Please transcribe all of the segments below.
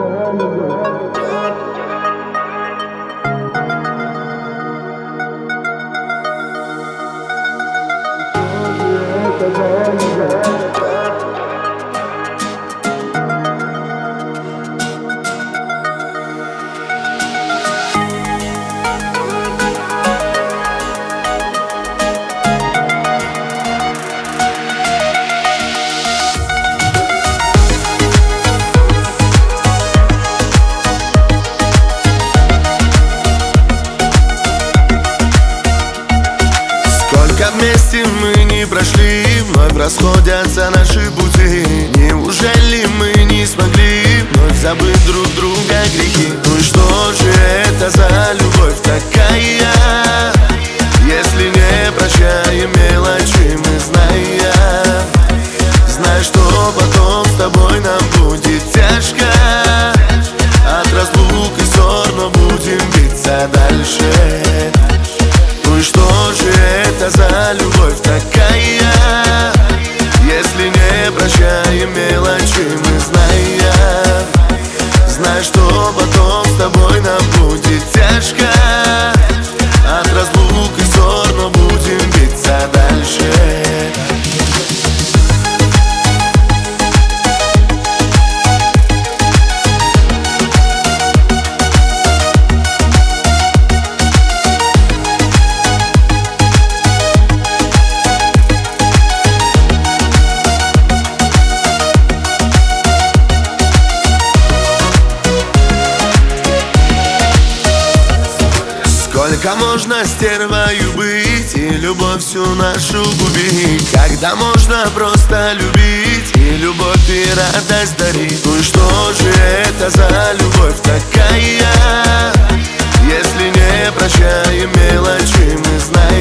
Вместе мы не прошли, вновь расходятся наши пути. Неужели мы не смогли вновь забыть друг друга грехи? Ну и что же это за любовь такая, если не прощаем мелочи мы зная, что потом с тобой нам будет тяжко от разлук и ссор, но будем биться дальше. Ну и что же это за любовь такая, если не прощаем мелочи мы зная, что потом с тобой нам будет тяжко от разлук и ссор, но будем биться дальше. Сколько можно стервою быть и любовь всю нашу губить? Когда можно просто любить и любовь и радость дарить? Ну и что же это за любовь такая, если не прощаем мелочи мы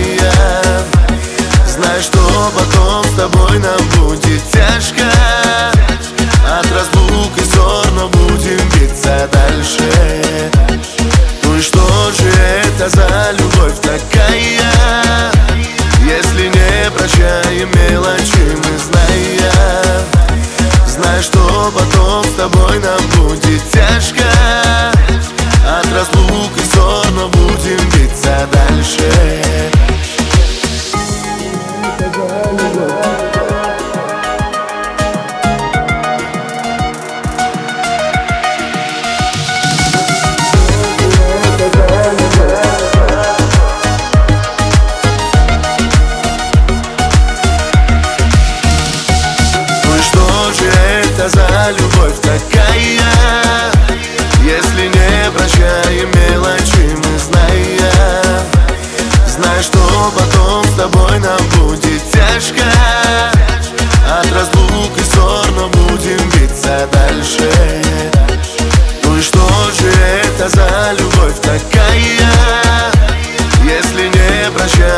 зная, что потом с тобой нам будет тяжко от разлук и ссор, но будем биться дальше. Ну и что же это за любовь такая, если не прощаем мелочи мы зная, что потом с тобой нам будет тяжко от разлук и ссор, но будем биться дальше. За любовь такая, если не прощаем мелочи мы зная, что потом с тобой нам будет тяжко от разлук и ссор, но будем биться дальше. Ну и что же это за любовь такая, если не прощаем